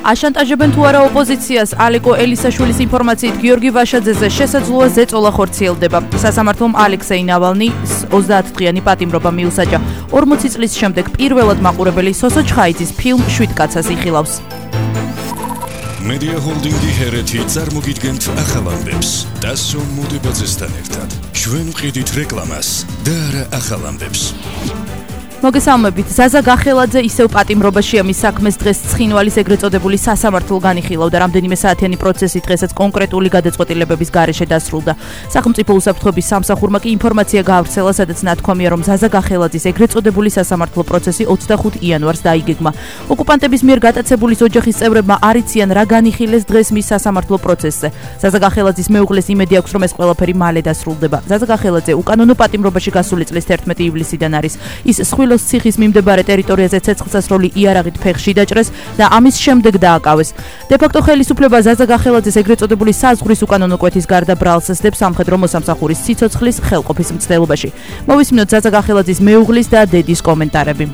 აშანტაჟებენ თუ არა ოპოზიციას, ალეკო ელისაშვილის ინფორმაციით გიორგი ვაშაძეზე შესაძლოა ზეწოლა ხორციელდება. სასამართლომ ალექსეი ნავალნის 30 დღიანი პატიმრობა მიუსაჯა. 40 წლის შემდეგ პირველად მაყურებელი სოსო ჩხაიძის ფილმ შვიდკაცას იხილავს. Media Holding-ი ჰერეთი წარმოგიდგენთ ახალ ამბებს. დასო მოდებაძესთან ერთად. ჩვენ ვყიდით რეკლამას და არა ახალ ამბებს. მოგესალმებით. ზაზა გახელაძე ისევ პატიმრობაშია. მის საქმეს დღეს ცხინვალის ეგრეთ წოდებული სასამართლო განიხილავდა. რამდენიმე საათიანი პროცესი დღესაც კონკრეტული გადაწყვეტილებების გარეშე დასრულდა. სახელმწიფო უსაფრთხოების სამსახურმა კი ინფორმაცია გაავრცელა, სადაც ნათქვამია, რომ ზაზა გახელაძის ეგრეთ წოდებული სასამართლო პროცესი 25 იანვარს დაიგეგმა. ოკუპანტების მიერ გატაცებული ოჯახის წევრებმა არ იციან, რა განიხილეს დღეს მის სასამართლო პროცესზე. ზაზა გახელაძის მეუღლეს იმედი აქვს, რომ ეს ყველაფერი მალე დასრულდება. ზაზა გახელაძე უკანონო პატიმრობაში გასული წლის 11 ივლისიდან არის. ის ციხის მიმდებარე ტერიტორიაზე ცეცხლსასროლი იარაღით ფეხში დაჭრეს და ამის შემდეგ დააკავეს. დე-ფაქტო ხელისუფლება ზაზა გახელაძის ეგრეთ წოდებული საზღვრის უკანონო კვეთის გარდა ბრალს სდებს სამხედრო მოსამსახურის სიცოცხლის ხელყოფის მცდელობაში. მოვისმინოთ ზაზა გახელაძის მეუღლის და დედის კომენტარები.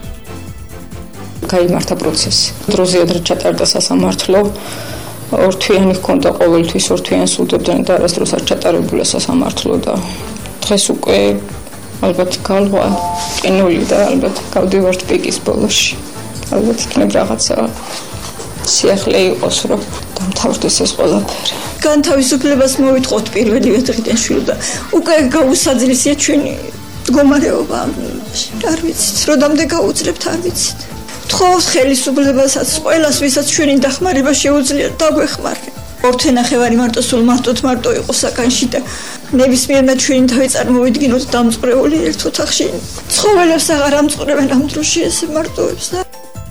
გაიმართა პროცესი. დროზე ადრე ჩატარდა სასამართლო. ორთვიანი ჰქონდა ყოველთვის ორთვიანი სულდებდნენ და არასდროს არ ჩატარებულა სასამართლო და დღეს უკვე ალბათ გავვა ყინული და ალბათ გავდივართ პიკის ბოლოში. ალბათ იქნებ რაღაცა სიახლე იყოს, რომ დამთავრდეს ეს ყველაფერი. განთავისუფლებას მოვიტყოთ პირველივე დღიდან შვილ და უკვე გაუსაძლისია ჩვენი მდგომარეობა. არ ვიცით, როდამდე გაუძლებთ, არ ვიცით. ვთხოვთ ხელისუფლებასაც, ყველას, ვისაც ჩვენი დახმარება შეუძლია, დაგვეხმარება. ორთვე ნახევარი მარტო სულ მარტო იყო საკანში და ნებისმიერმა ჩვენი თავი წარმოვიდგინოთ დამწყრეული ერთ ოთახში. ცხოველებს აღარ ამწყრებენ ამ დროში ესე მარტოებს და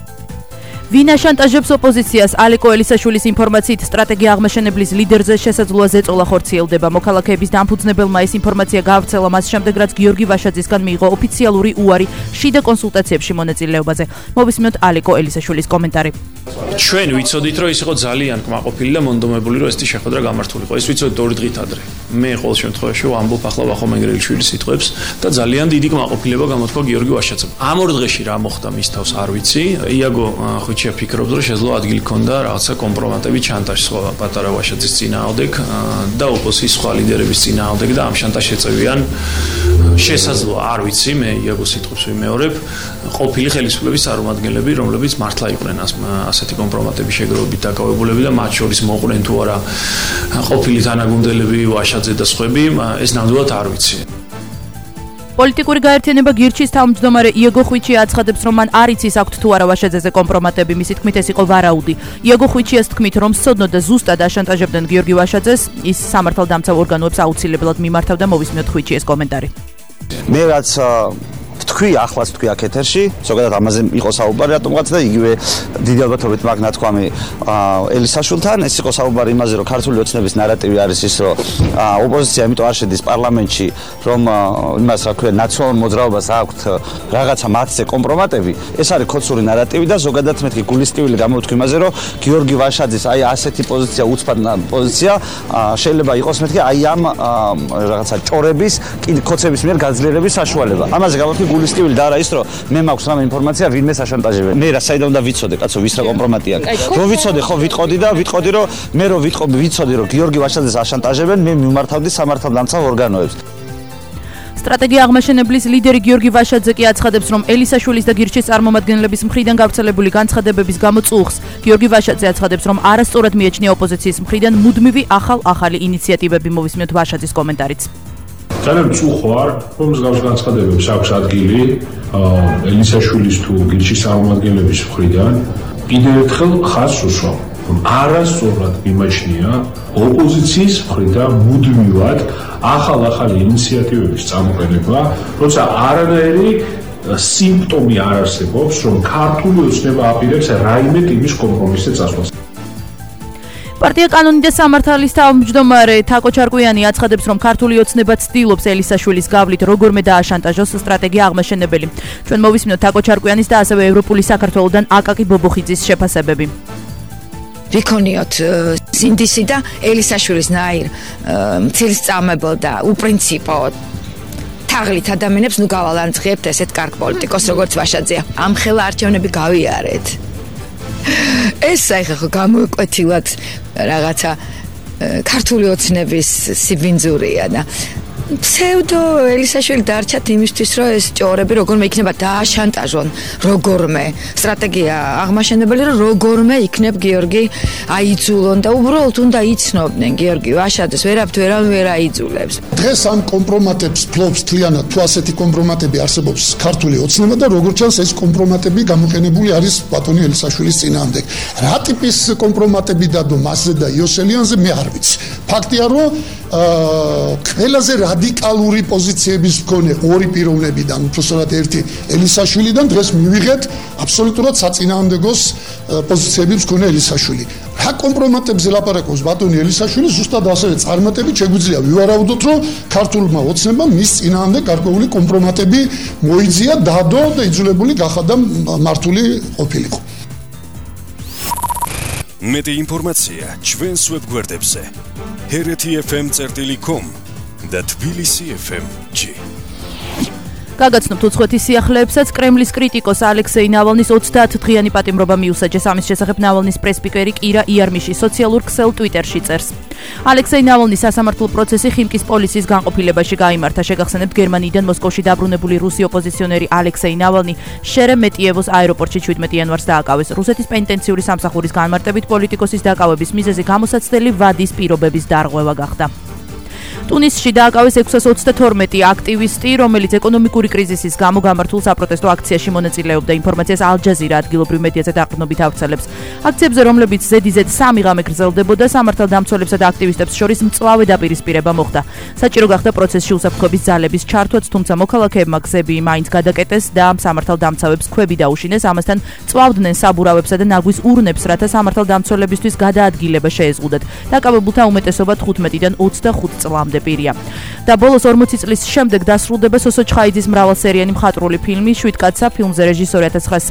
ვინ აშანტაჟებს ოპოზიციას? ალეკო ელისაშვილის ინფორმაციით სტრატეგია აღმაშენებლის ლიდერზე შესაძლოა ზეწოლა ხორციელდება. მოქალაქეების დამფუძნებელმა ეს ინფორმაცია გაავრცელა მას შემდეგ, რაც გიორგი ვაშაძისგან მიიღო ოფიციალური უარი შიდა კონსულტაციებში მონაწილეობაზე. მოვისმინოთ ალეკო ელისაშვილის კომენტარი. ჩვენ ვიცოდით, რომ ის იყო ძალიან კმაყოფილი და მონდომებული, რომ ესეთი შეხვედრა გამართულიყო. ეს ვიცოდით 2 დღით ადრე. მე ყოველ შემთხვევაში ვამბობ ახლა ვახო მეგრელიშვილის სიტყვებს და ძალიან დიდი კმაყოფილება გამოთქვა გიორგი ვაშაძემ. ამ 2 დღეში რა მოხდა მის თავს არ ვიცი. იაგო ხუჩია ფიქრობს, რომ შესაძლოა ადგილი ქონდა რაღაცა კომპრომატები ჩანტაჟს პატარა ვაშაძის წინააღმდეგ და ოპოზიციის სხვა ლიდერების წინააღმდეგ და ამ შანტაჟს ეწევიან. შესაძლოა, არ ვიცი, მე იაგოს სიტყვებს ვიმეორებ, ყოფილი ხელისუფლების წარმომადგენლები, რომლებიც მართლა იყვნენ ასეთი კომპრომატების შეგროვებით დაკავებულები და მათ შორის მოყვნენ თუ არა ყოფილი თანაგუნდელები, ვაშაძე და სხვები, ეს ნამდვილად არ ვიცი. პოლიტიკური გაერთიანება გირჩის თავმჯდომარე იაგო ხვიჩია აცხადებს, რომ მან არ იცის აქვთ თუ არა ვაშაძეზე კომპრომატები. მისი თქმით, ეს იყო ვარაუდი. იაგო ხვიჩიას თქმით, რომ სცოდნოდა ზუსტად აშანტაჟებდნენ გიორგი ვაშაძეს, ის სამართალდამცავ ორგანოებს აუცილებლად მიმართავდა. მოვისმინოთ ხვიჩიას კომენტარი. მე რაც თქვი ახლაც თქვი აქ ეთერში, ზოგადად ამაზე იყო საუბარი რატომღაც და იგივე დიდი ალბათობით მაგ ნათქვამი ელისაშვილთან, ეს იყო საუბარი იმაზე, რომ ქართული ოცნების ნარატივი არის ის, რომ ოპოზიცია იმიტომ არ შედის პარლამენტში, რომ იმას რა ქვია, ნაციონალურ მოძრაობას აქვთ რაღაცა მათზე კომპრომატები, ეს არის ქოცური ნარატივი და ზოგადად მეთქი გულისტივილი გამოვთქვი იმაზე, რომ გიორგი ვაშაძის აი ასეთი პოზიცია, უცბად პოზიცია შეიძლება იყოს მეთქი აი ამ რაღაცა ჭორების, ქოცების მიერ გაძლიერების საშუალება. ამაზე გამოვთქვი გულისტივილი და არა ის, რომ მე მაქვს რამე ინფორმაცია ვინმეს აშანტაჟებენ. მე რა საიდან უნდა ვიცოდე, კაცო, ვის რა კომპრომატი აქვს. რო ვიცოდე, ხო ვიტყოდი და ვიტყოდი, რომ მე რო ვიცოდი, რომ გიორგი ვაშაძეს აშანტაჟებენ, მე მიმართავდი სამართალდამცავ ორგანოებს. სტრატეგია აღმაშენებლის ლიდერი გიორგი ვაშაძე კი აცხადებს, რომ ელისაშვილის და გირჩის წარმომადგენლების მხრიდან გავრცელებული განცხადებების გამო წუხს. გიორგი ვაშაძე აცხადებს, რომ არასწორად მიაჩნია ოპოზიციის მხრიდან მუდმივი ახალი ინიციატივები. მოვისმინოთ ვაშაძის კომენტარიც. ძალიან წუხوار, რომ მსგავს განცხადებებს აქვს ადგილი ელისაშვილის თუ გირჩის წარმომადგენლების მხრიდან. კიდევ ერთხელ ხაზს უსვამ, რომ არასწორად მიმაჩნია ოპოზიციის მხრიდან მუდმივად ახალი ინიციატივების წამოყენება, როცა არანაირი სიმპტომი არ არსებობს, რომ ქართული ოცნება აპირებს რაიმე ტიპის კომპრომისზე წასვლას. პარტია კანონი და სამართალის თავმჯდომარე თაკო ჩარკვიანი აცხადებს, რომ ქართული ოცნება ცდილობს ელისაშვილის გავლით როგორმე დააშანტაჟოს სტრატეგია აღმაშენებელი. ჩვენ მოვისმინოთ თაკო ჩარკვიანის და ასევე ევროპული საქართველოდან აკაკი ბობოხიძის შეფასებები. ვიქონიოთ სინდისი და ელისაშვილის ნაირ მცირწამებელ და უპრინციპო თაღლით ადამიანებს ნუ გავალანძღიებთ ესეთ კარგ პოლიტიკოს როგორც ვაშაძეა. ამ ხელა არჩევნები გავიარეთ. ეს საერთოდ ხო გამოიკვეთილად რაღაცა ქართული ოცნების სიბინძურია და ფსევდო ელისაშვილი დარჩათ იმისთვის რომ ეს ჭორები როგორმე იქნება დააშანტაჟონ როგორმე სტრატეგია აღმაშენებელი რომ როგორმე იქნებ გიორგი აიძულონ და უბრალოდ უნდა იცნობდნენ გიორგი ვაშადეს ვერავინ ვერ აიძულებს დღეს ამ კომპრომატებს ფლობს თლიანად თუ ასეთი კომპრომატები არსებობს ქართული ოცნება და როგორც ჩანს ეს კომპრომატები გამოყენებული არის ბატონი ელისაშვილის წინააღმდეგ რა ტიპის კომპრომატები დადო მასზე და იოსელიანზე მე არ ვიცი ფაქტია რომ ყველაზე რადიკალური პოზიციების მქონე ორი პიროვნებიდან უბრალოდ ერთი ელისაშვილიდან დღეს მივიღეთ აბსოლუტურად საწინააღმდეგოს პოზიციების მქონე ელისაშვილი რა კომპრომატებზე ლაპარაკობს ბატონი ელისაშვილი ზუსტად ასევე წარმატებით შეგვიძლია ვივარაუდოთ რომ ქართულმა ოცნებამ მის წინააღმდეგ გარკვეული კომპრომატები მოიძია დადო და იძულებული გახადა მართული ყოფილიყო მეტი ინფორმაცია ჩვენს ვებგვერდებზე hereti.fm.com და tbilisi.fm.g გაგაცნობთ უცხოეთის სიახლეებსაც კრემლის კრიტიკოს ალექსეი ნავალნის 30 დღიანი პატიმრობა მიუსაჯეს ამის შესახებ ნავალნის პრესპიკერი კირა იარმიში სოციალურ ქსელ ტვიტერში წერს ალექსეი ნავალნის სასამართლო პროცესი ხიმკის პოლიციის განყოფილებაში გაიმართა შეგახსენებთ გერმანიიდან მოსკოვში დაბრუნებული რუსი ოპოზიციონერი ალექსეი ნავალნი შერემეტიევოს აეროპორტში 17 იანვარს დააკავეს რუსეთის პენიტენციური სამსახურის განმარტებით პოლიტიკოსის დაკავების მიზეზი გამოსაცდელი ვადის პირობების დარღვევა გახდა ტუნისში დააკავეს 622 აქტივისტი, რომელიც ეკონომიკური კრიზისის გამო გამართულ საპროტესტო აქციაში მონაწილეობდა. ინფორმაციას ალ-ჯაზირა ადგილობრივ მედიაზე დაყრდნობით ავრცელებს. აქციებზე, რომლებიც ზედიზედ 3 ღამე გრძელდებოდა, სამართალდამცველებსა და აქტივისტებს შორის მწვავე დაპირისპირება მოხდა. საჭირო გახდა პროცესში უსაფრთხოების ძალების ჩართვაც, თუმცა მოქალაქეებმა გზები მაინც გადაკეტეს და სამართალდამცავებს ქვები დაუშინეს, ამასთან წვავდნენ საბურავებსა და ნაგვის ურნებს, რათა სამართალდამცველებისთვის გადაადგილება შეეზღუდათ. დაკავებულთა უმეტესობა 15-დან 25 წლამდე პირია. და ბოლოს 40 წლის შემდეგ დასრულდება სოსო ჩხაიძის მრავალსერიანი მხატვრული ფილმი შვიდკაცა ფილმზე რეჟისორი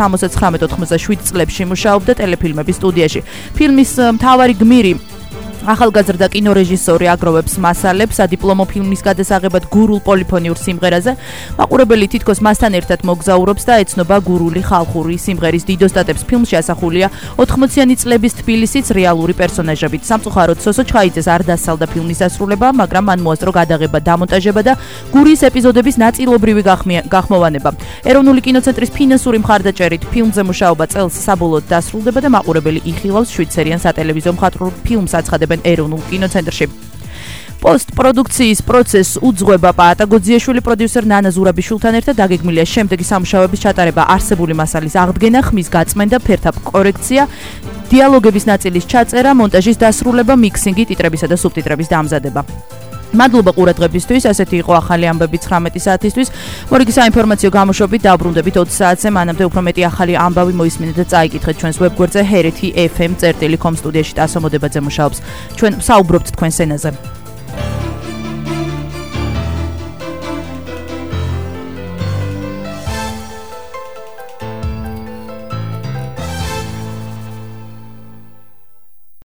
1979-87 წლებში მუშაობდა ტელეფილმების სტუდიაში. ფილმის მთავარი გმირი ახალგაზრდა კინორეჟისორი აგროვებს მასალებს სადიპლომო ფილმის გადასაღებად გურულ პოლიფონიურ სიმღერაზე. მაყურებელი თითქოს მასთან ერთად მოგზაურობს და ეცნობა გურული ხალხური სიმღერის დიდოსტატებს. ფილმში ასახულია 80-იანი წლების თბილისიც რეალური პერსონაჟებით. სამწუხაროდ სოსო ჩხაიძეს არ დასალდა ფილმის დასრულება, მაგრამ მან მოასწრო გადაღება, დამონტაჟება და გურის ეპიზოდების ნაწილობრივი გახმოვანება. ეროვნული კინოცენტრის ფინანსური მხარდაჭერით ფილმზე მუშაობა წელს საბოლოოდ დასრულდება და მაყურებელი იხილავს 7 სერიან სატელევიზიო მხატვრულ ფილმს აცხადებენ ეროვნულ კინოცენტრში. პოსტპროდუქციის პროცესს უძღვება პაატა გოძიაშვილი პროდიუსერ ნანა ზურაბიშვილთან ერთად დაგეგმილია შემდეგი სამუშაოების ჩატარება არსებული მასალის აღდგენა, ხმის გაწმენდა, ფერთა კორექცია, დიალოგების ნაწილის ჩაწერა, მონტაჟის დასრულება, მიქსინგი, ტიტრებისა და სუბტიტრების დამზადება. მადლობა ყურადღებისთვის, ასეთი იყო ახალი ამბები 19 საათისთვის. მორიგი საინფორმაციო გამოშვებით დაბრუნდებით 20 საათზე, მანამდე უფრო მეტი ახალი ამბავი მოისმინეთ და წაიკითხეთ ჩვენს ვებგვერდზე hereti.fm.com სტუდიაში ტასო მოდებაძე მუშაობს. ჩვენ საუბრობთ თქვენს ენაზე.